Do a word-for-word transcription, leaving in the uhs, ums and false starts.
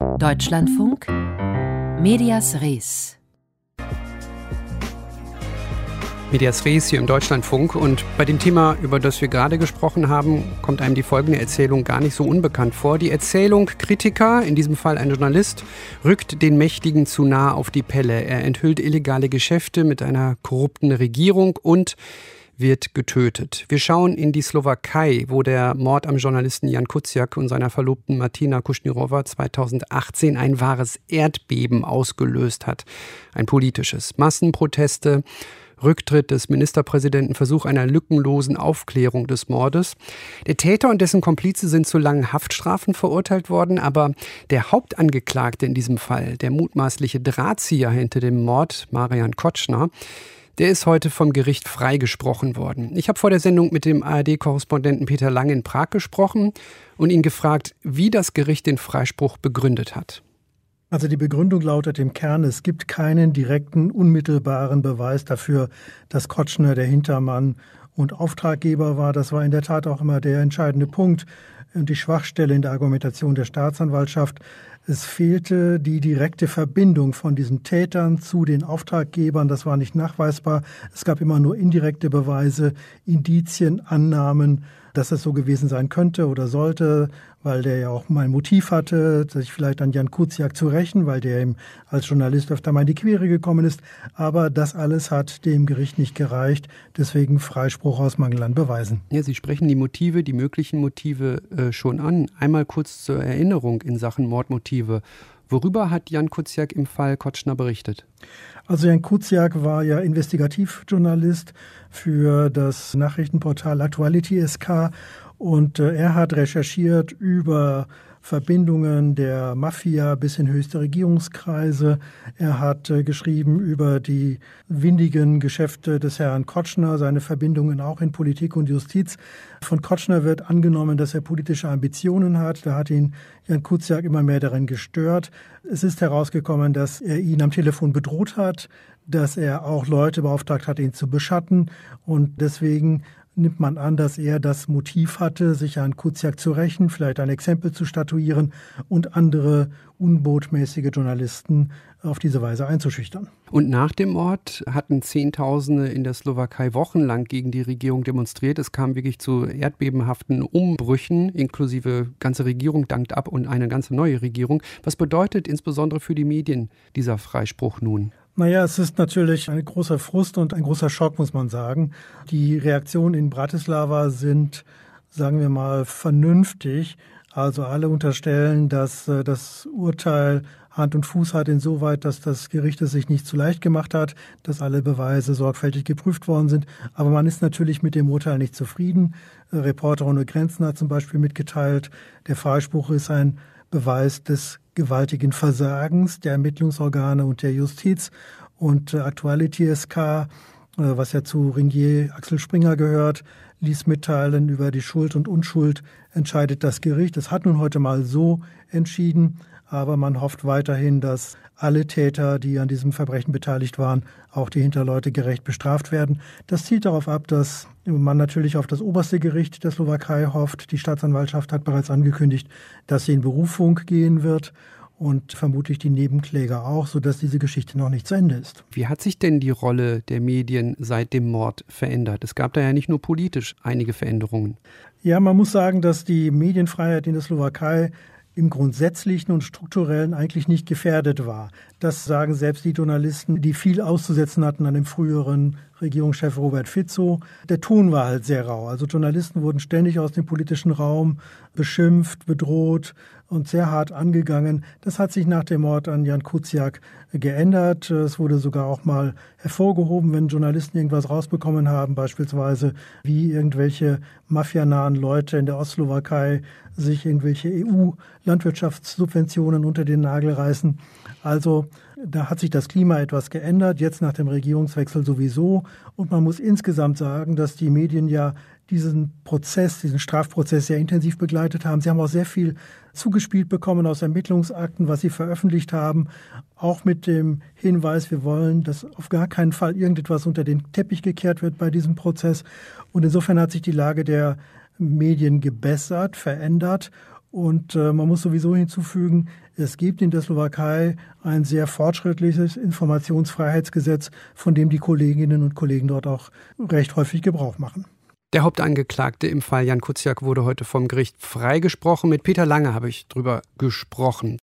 Deutschlandfunk Medias Res. Medias Res hier im Deutschlandfunk, und bei dem Thema, über das wir gerade gesprochen haben, kommt einem die folgende Erzählung gar nicht so unbekannt vor. Die Erzählung: Kritiker, in diesem Fall ein Journalist, rückt den Mächtigen zu nah auf die Pelle. Er enthüllt illegale Geschäfte mit einer korrupten Regierung und wird getötet. Wir schauen in die Slowakei, wo der Mord am Journalisten Jan Kuciak und seiner Verlobten Martina Kušnírová zweitausendachtzehn ein wahres Erdbeben ausgelöst hat. Ein politisches. Massenproteste, Rücktritt des Ministerpräsidenten, Versuch einer lückenlosen Aufklärung des Mordes. Der Täter und dessen Komplize sind zu langen Haftstrafen verurteilt worden, aber der Hauptangeklagte in diesem Fall, der mutmaßliche Drahtzieher hinter dem Mord, Marian Kočner, der ist heute vom Gericht freigesprochen worden. Ich habe vor der Sendung mit dem A R D-Korrespondenten Peter Lang in Prag gesprochen und ihn gefragt, wie das Gericht den Freispruch begründet hat. Also die Begründung lautet im Kern: Es gibt keinen direkten, unmittelbaren Beweis dafür, dass Kočner der Hintermann und Auftraggeber war. Das war in der Tat auch immer der entscheidende Punkt und die Schwachstelle in der Argumentation der Staatsanwaltschaft. Es fehlte die direkte Verbindung von diesen Tätern zu den Auftraggebern. Das war nicht nachweisbar. Es gab immer nur indirekte Beweise, Indizien, Annahmen, dass es so gewesen sein könnte oder sollte, weil der ja auch mal ein Motiv hatte, sich vielleicht an Jan Kuciak zu rächen, weil der ihm als Journalist öfter mal in die Quere gekommen ist. Aber das alles hat dem Gericht nicht gereicht. Deswegen Freispruch aus Mangel an Beweisen. Ja, Sie sprechen die Motive, die möglichen Motive äh, schon an. Einmal kurz zur Erinnerung in Sachen Mordmotive. Worüber hat Jan Kuciak im Fall Kočner berichtet? Also Jan Kuciak war ja Investigativjournalist für das Nachrichtenportal Aktuality Punkt es ka und äh, er hat recherchiert über Verbindungen der Mafia bis in höchste Regierungskreise. Er hat äh, geschrieben über die windigen Geschäfte des Herrn Kočner, seine Verbindungen auch in Politik und Justiz. Von Kočner wird angenommen, dass er politische Ambitionen hat. Da hat ihn Jan Kuciak immer mehr darin gestört. Es ist herausgekommen, dass er ihn am Telefon bedroht hat, dass er auch Leute beauftragt hat, ihn zu beschatten, und deswegen nimmt man an, dass er das Motiv hatte, sich an Kuciak zu rächen, vielleicht ein Exempel zu statuieren und andere unbotmäßige Journalisten auf diese Weise einzuschüchtern. Und nach dem Mord hatten Zehntausende in der Slowakei wochenlang gegen die Regierung demonstriert. Es kam wirklich zu erdbebenhaften Umbrüchen, inklusive ganze Regierung dankt ab und eine ganze neue Regierung. Was bedeutet insbesondere für die Medien dieser Freispruch nun? Naja, es ist natürlich ein großer Frust und ein großer Schock, muss man sagen. Die Reaktionen in Bratislava sind, sagen wir mal, vernünftig. Also alle unterstellen, dass äh, das Urteil Hand und Fuß hat insoweit, dass das Gericht es sich nicht zu leicht gemacht hat, dass alle Beweise sorgfältig geprüft worden sind. Aber man ist natürlich mit dem Urteil nicht zufrieden. Äh, Reporter ohne Grenzen hat zum Beispiel mitgeteilt, der Freispruch ist ein Beweis des gewaltigen Versagens der Ermittlungsorgane und der Justiz. Und äh, Aktuality Punkt es ka, äh, was ja zu Ringier Axel Springer gehört, ließ mitteilen, über die Schuld und Unschuld entscheidet das Gericht. Es hat nun heute mal so entschieden, aber man hofft weiterhin, dass alle Täter, die an diesem Verbrechen beteiligt waren, auch die Hinterleute gerecht bestraft werden. Das zielt darauf ab, dass man natürlich auf das oberste Gericht der Slowakei hofft. Die Staatsanwaltschaft hat bereits angekündigt, dass sie in Berufung gehen wird und vermutlich die Nebenkläger auch, sodass diese Geschichte noch nicht zu Ende ist. Wie hat sich denn die Rolle der Medien seit dem Mord verändert? Es gab da ja nicht nur politisch einige Veränderungen. Ja, man muss sagen, dass die Medienfreiheit in der Slowakei im Grundsätzlichen und Strukturellen eigentlich nicht gefährdet war. Das sagen selbst die Journalisten, die viel auszusetzen hatten an dem früheren Regierungschef Robert Fico. Der Ton war halt sehr rau. Also Journalisten wurden ständig aus dem politischen Raum beschimpft, bedroht und sehr hart angegangen. Das hat sich nach dem Mord an Jan Kuciak geändert. Es wurde sogar auch mal hervorgehoben, wenn Journalisten irgendwas rausbekommen haben, beispielsweise wie irgendwelche mafianahen Leute in der Ostslowakei sich irgendwelche E U-Landwirtschaftssubventionen unter den Nagel reißen. Also da hat sich das Klima etwas geändert, jetzt nach dem Regierungswechsel sowieso. Und man muss insgesamt sagen, dass die Medien ja diesen Prozess, diesen Strafprozess sehr intensiv begleitet haben. Sie haben auch sehr viel zugespielt bekommen aus Ermittlungsakten, was sie veröffentlicht haben, auch mit dem Hinweis, wir wollen, dass auf gar keinen Fall irgendetwas unter den Teppich gekehrt wird bei diesem Prozess. Und insofern hat sich die Lage der Medien gebessert, verändert. Und äh, man muss sowieso hinzufügen, es gibt in der Slowakei ein sehr fortschrittliches Informationsfreiheitsgesetz, von dem die Kolleginnen und Kollegen dort auch recht häufig Gebrauch machen. Der Hauptangeklagte im Fall Jan Kuciak wurde heute vom Gericht freigesprochen. Mit Peter Lange habe ich drüber gesprochen.